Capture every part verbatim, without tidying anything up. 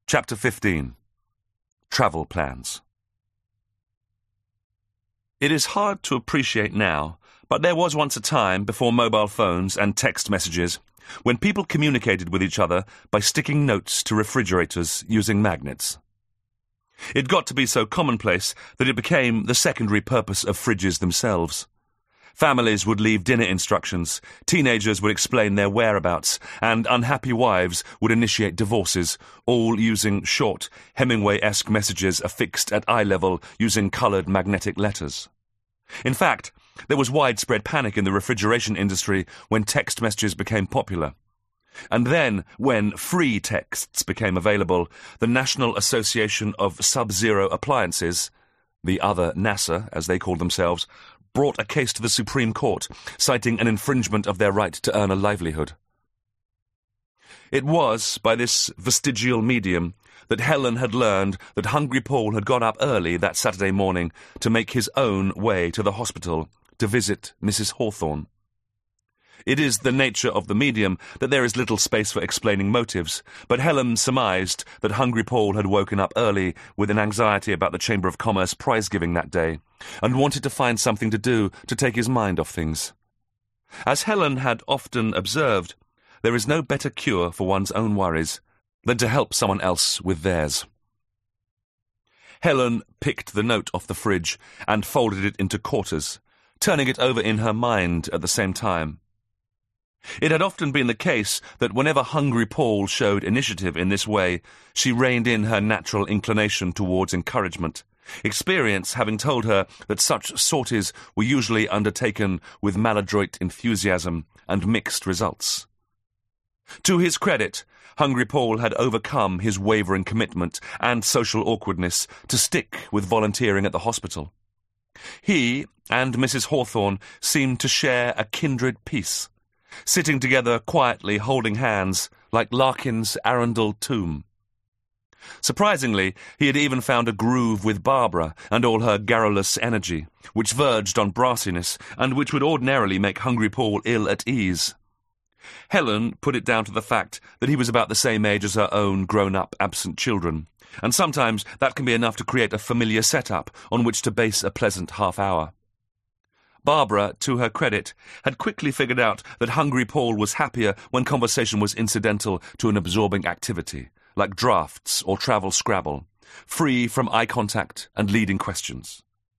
Chapter fifteen. Travel Plans. It is hard to appreciate now, but there was once a time before mobile phones and text messages when people communicated with each other by sticking notes to refrigerators using magnets. It got to be so commonplace that it became the secondary purpose of fridges themselves. Families would leave dinner instructions, teenagers would explain their whereabouts, and unhappy wives would initiate divorces, all using short, Hemingway-esque messages affixed at eye level using coloured magnetic letters. In fact, there was widespread panic in the refrigeration industry when text messages became popular. And then, when free texts became available, the National Association of Sub-Zero Appliances, the other NASA, as they called themselves, brought a case to the Supreme Court, citing an infringement of their right to earn a livelihood. It was by this vestigial medium that Helen had learned that Hungry Paul had got up early that Saturday morning to make his own way to the hospital to visit Missus Hawthorne. It is the nature of the medium that there is little space for explaining motives, but Helen surmised that Hungry Paul had woken up early with an anxiety about the Chamber of Commerce prize-giving that day, and wanted to find something to do to take his mind off things. As Helen had often observed, there is no better cure for one's own worries than to help someone else with theirs. Helen picked the note off the fridge and folded it into quarters, turning it over in her mind at the same time. It had often been the case that whenever Hungry Paul showed initiative in this way, she reined in her natural inclination towards encouragement, experience having told her that such sorties were usually undertaken with maladroit enthusiasm and mixed results. To his credit, Hungry Paul had overcome his wavering commitment and social awkwardness to stick with volunteering at the hospital. He and Missus Hawthorne seemed to share a kindred peace, sitting together quietly holding hands like Larkin's Arundel tomb. Surprisingly, he had even found a groove with Barbara and all her garrulous energy, which verged on brassiness and which would ordinarily make Hungry Paul ill at ease. Helen put it down to the fact that he was about the same age as her own grown-up absent children, and sometimes that can be enough to create a familiar setup on which to base a pleasant half-hour. Barbara, to her credit, had quickly figured out that Hungry Paul was happier when conversation was incidental to an absorbing activity, like drafts or travel Scrabble, free from eye contact and leading questions.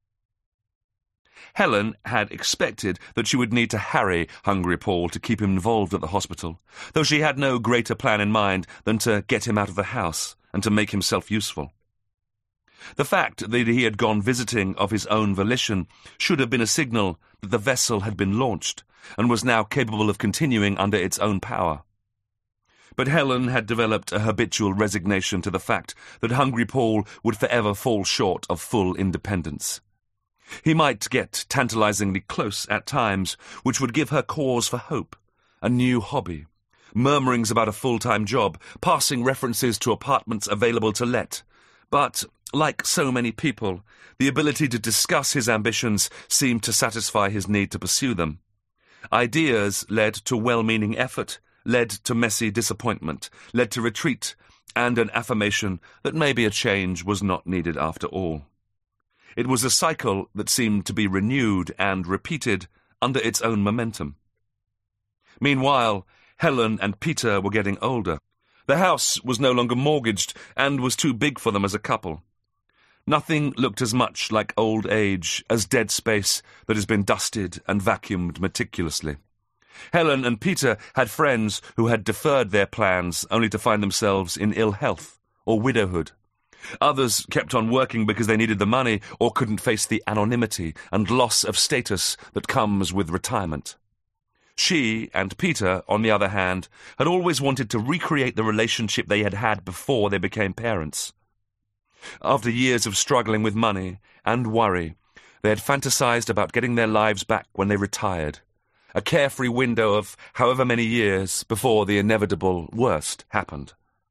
Helen had expected that she would need to harry Hungry Paul to keep him involved at the hospital, though she had no greater plan in mind than to get him out of the house and to make himself useful. The fact that he had gone visiting of his own volition should have been a signal that the vessel had been launched and was now capable of continuing under its own power. But Helen had developed a habitual resignation to the fact that Hungry Paul would forever fall short of full independence. He might get tantalizingly close at times, which would give her cause for hope, a new hobby, murmurings about a full-time job, passing references to apartments available to let. But, like so many people, the ability to discuss his ambitions seemed to satisfy his need to pursue them. Ideas led to well-meaning effort, led to messy disappointment, led to retreat, and an affirmation that maybe a change was not needed after all. It was a cycle that seemed to be renewed and repeated under its own momentum. Meanwhile, Helen and Peter were getting older. The house was no longer mortgaged and was too big for them as a couple. Nothing looked as much like old age as dead space that has been dusted and vacuumed meticulously. Helen and Peter had friends who had deferred their plans only to find themselves in ill health or widowhood. Others kept on working because they needed the money or couldn't face the anonymity and loss of status that comes with retirement. She and Peter, on the other hand, had always wanted to recreate the relationship they had had before they became parents. After years of struggling with money and worry, they had fantasized about getting their lives back when they retired, a carefree window of however many years before the inevitable worst happened.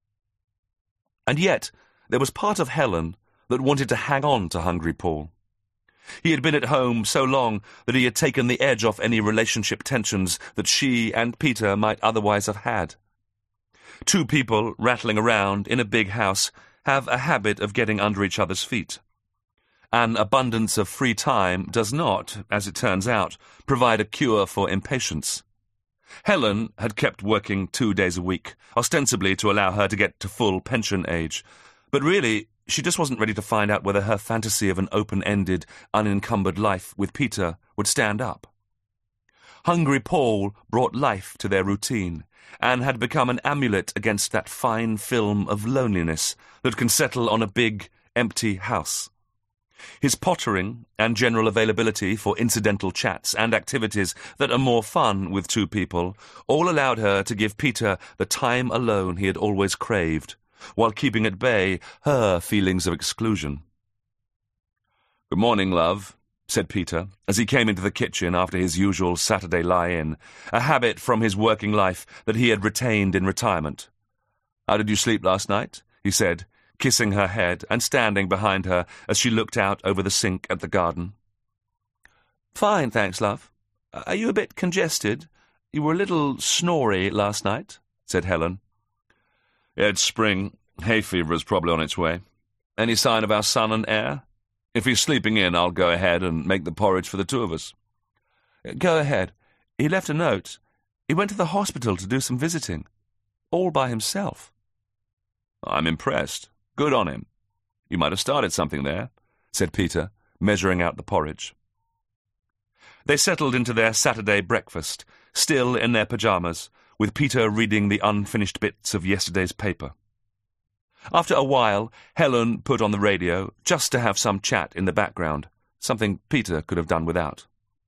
And yet, there was part of Helen that wanted to hang on to Hungry Paul. He had been at home so long that he had taken the edge off any relationship tensions that she and Peter might otherwise have had. Two people rattling around in a big house have a habit of getting under each other's feet. An abundance of free time does not, as it turns out, provide a cure for impatience. Helen had kept working two days a week, ostensibly to allow her to get to full pension age, but really she just wasn't ready to find out whether her fantasy of an open-ended, unencumbered life with Peter would stand up. Hungry Paul brought life to their routine, and had become an amulet against that fine film of loneliness that can settle on a big, empty house. His pottering and general availability for incidental chats and activities that are more fun with two people all allowed her to give Peter the time alone he had always craved, while keeping at bay her feelings of exclusion. "Good morning, love," said Peter, as he came into the kitchen after his usual Saturday lie-in, a habit from his working life that he had retained in retirement. "How did you sleep last night?" he said, kissing her head and standing behind her as she looked out over the sink at the garden. "Fine, thanks, love. Are you a bit congested? You were a little snory last night," said Helen. "It's spring. Hay fever is probably on its way. Any sign of our son and heir? If he's sleeping in, I'll go ahead and make the porridge for the two of us." "Go ahead. He left a note. He went to the hospital to do some visiting. All by himself." "I'm impressed. Good on him. You might have started something there," said Peter, measuring out the porridge. They settled into their Saturday breakfast, still in their pyjamas, with Peter reading the unfinished bits of yesterday's paper. After a while, Helen put on the radio, just to have some chat in the background, something Peter could have done without.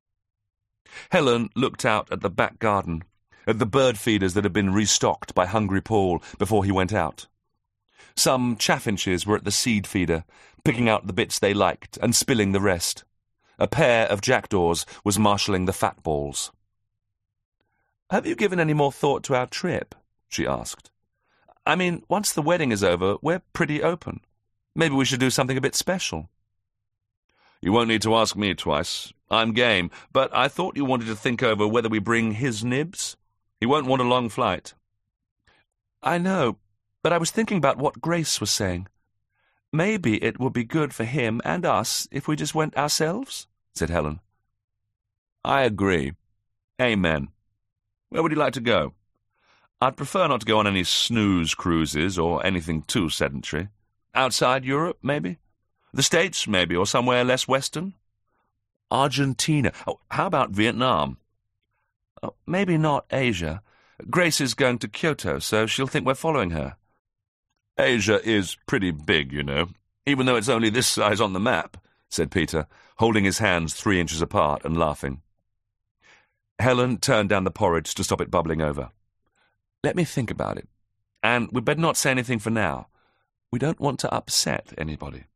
Helen looked out at the back garden, at the bird feeders that had been restocked by Hungry Paul before he went out. Some chaffinches were at the seed feeder, picking out the bits they liked and spilling the rest. A pair of jackdaws was marshalling the fat balls. "Have you given any more thought to our trip?" she asked. "I mean, once the wedding is over, we're pretty open. Maybe we should do something a bit special." "You won't need to ask me twice. I'm game, but I thought you wanted to think over whether we bring his nibs. He won't want a long flight." "I know, but I was thinking about what Grace was saying. Maybe it would be good for him and us if we just went ourselves," said Helen. "I agree. Amen. Where would you like to go?" "I'd prefer not to go on any snooze cruises or anything too sedentary. Outside Europe, maybe? The States, maybe, or somewhere less Western? Argentina. Oh, how about Vietnam?" Oh, "maybe not Asia. Grace is going to Kyoto, so she'll think we're following her." "Asia is pretty big, you know, even though it's only this size on the map," said Peter, holding his hands three inches apart and laughing. Helen turned down the porridge to stop it bubbling over. "Let me think about it. And we'd better not say anything for now. We don't want to upset anybody."